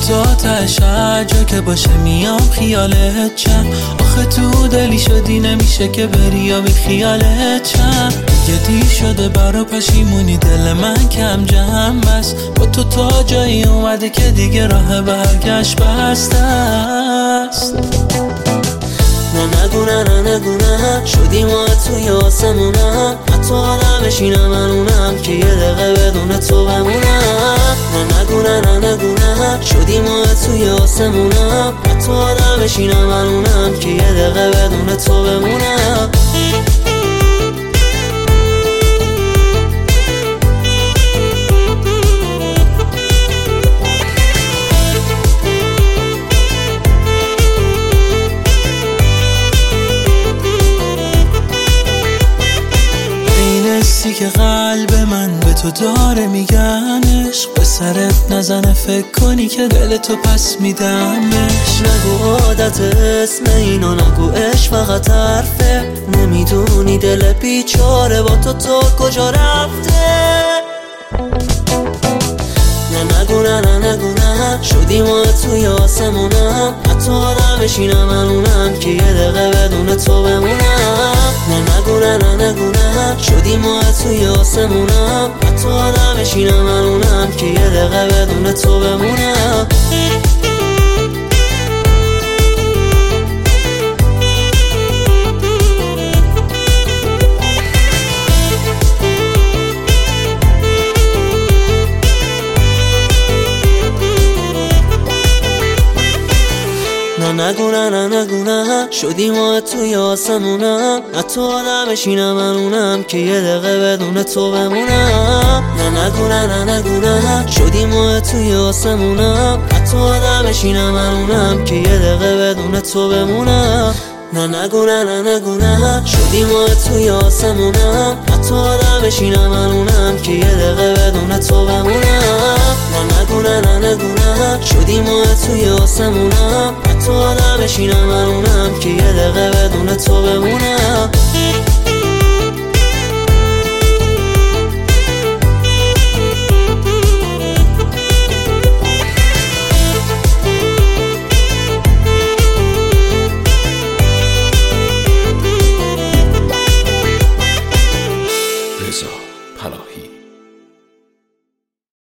تا تش هر جا که باشه میام خیالت چم. آخه تو دلی شدی نمیشه که بری یا بی خیالت چم. دیگه دیر شده برا پشیمونی دل من کم جمع بس. با تو تا جایی اومده که دیگه راه برگشت بسته است. نگو نه شدی ما توی آسمونم. حتی آدم بشینم منونم که یه دقیقه بدون تو بمونم. نگو نه شدی ما توی آسمونم. حتی آدم بشینم منونم که یه دقیقه بدون تو بمونم. که قلب من به تو داره میگنش. به سرت نزنه فکر کنی که دل تو پس میدمش. نگو عادت اسم اینو نگو عشق فقط حرفه. نمیدونی دل بیچاره با تو کجا رفته. نگو نه شدی ما توی آسمونم. حتی آدم بشینم منونم که یه دقیقه بدون تو بمونم. نگو نه شدی ما توی آسمونم. حتی آدم بشینم منونم که یه دقیقه بدون تو بمونم. نگو نه شدی ما توی آسمونم. حتی آدم بشینم منونم که یه دقیقه بدون تو بمونم. نگو نه شدی ما توی آسمونم. حتی آدم بشینم منونم که یه دقیقه بدون تو بمونم. نگو نه شدی ما توی آسمونم. حتی آدم بشینم منونم که یه دقیقه بدون تو بمونم. نگو نه شدی ما توی آسمونم. حتی آدم بشینم منونم که یه دقیقه بدون تو بمونم.